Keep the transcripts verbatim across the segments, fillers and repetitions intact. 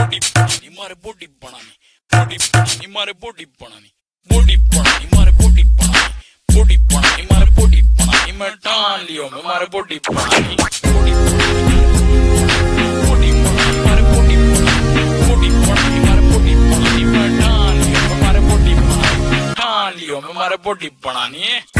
Body बनानी मारे body बनानी बॉडी बनानी मारे बॉडी बनानी बॉडी बनानी मारे बॉडी बनानी बॉडी बनानी मारे बॉडी बनानी मैं ठान लियो मैं मारे बॉडी बनानी बॉडी बॉडी बनानी मारे बॉडी बनानी बॉडी बनानी मारे बॉडी बनानी मैं ठान लियो मैं मारे बॉडी बनानी ठान लियो मैं मारे बॉडी बनानी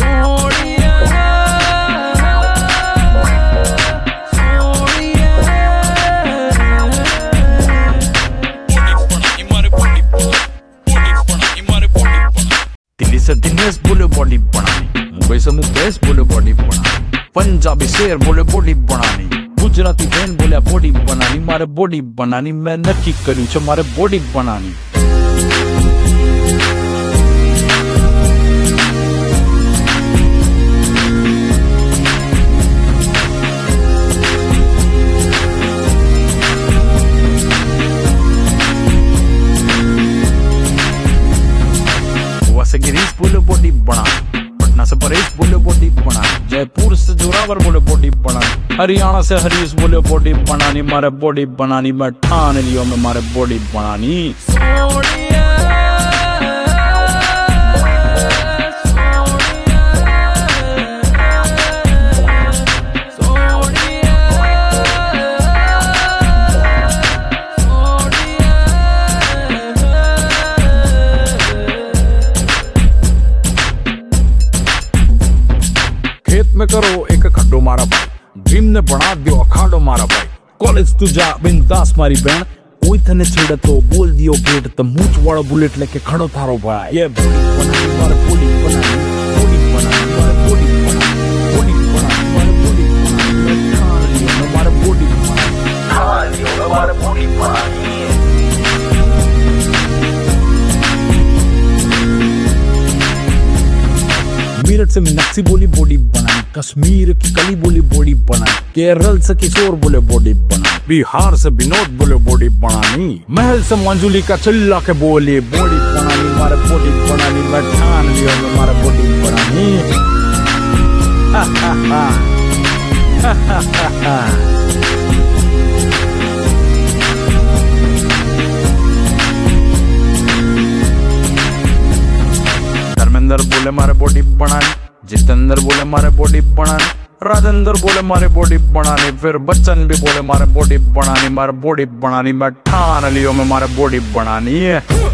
दिल्ली से दिनेश बोले बॉडी बनानी, मुंबई से मुकेश बोले बॉडी बनानी, पंजाबी शेर बोले बॉडी बनानी, गुजराती बहन बोले बॉडी बनानी मारे बॉडी बनानी मैं नक्की करूं छे मारे बॉडी बनानी। से गिरीश बोले बॉडी बनानी, पटना से परेश बोले बॉडी बनानी, जयपुर से जोरावर बोले बॉडी बनानी, हरियाणा से हरीश बोले बॉडी बनानी मारे बॉडी बनानी मैं ठान लियो मैं मारे बॉडी बनानी। खेत में करो एक खड्डो मारा भाई, ड्रीम ने बना दियो अखाड़ो मारा भाई, कॉलेज तू जा बिंदास मारी बहन, कोई थने छेड़े तो बोल दियो गेट तो मूंछ वाला बुलेट लेके खड़ो थारो भाई। ये बॉडी बनानी मारे बॉडी बनानी बॉडी बनानी मारे बॉडी बनानी बॉडी बनानी मारे बॉडी बनानी मैं ठान लियो मैं मारे बॉडी बनानी ठान लियो मैं मारे बॉडी बनानी। मेरठ से मीनाक्षी बोली बॉडी बनानी, कश्मीर की कली बोली बॉडी बनानी, केरल से किशोर बोले बॉडी बनानी, बिहार से विनोद बोले बॉडी बनानी, महल से मंजुली का चिल्ला के बोले बॉडी बनानी मारे बॉडी बनानी मैं ठान लियो मैं मारे बॉडी बनानी। हा हा हा हा हा हा। धर्मेंद्र बोले मारे बॉडी बनानी, जितेंद्र बोले मारे बॉडी बनानी, राजेंद्र बोले मारे बॉडी बनानी, फिर बच्चन भी बोले मारे बॉडी बनानी मारे बॉडी बनानी मैं ठान लियो मैं मारे बॉडी बनानी है।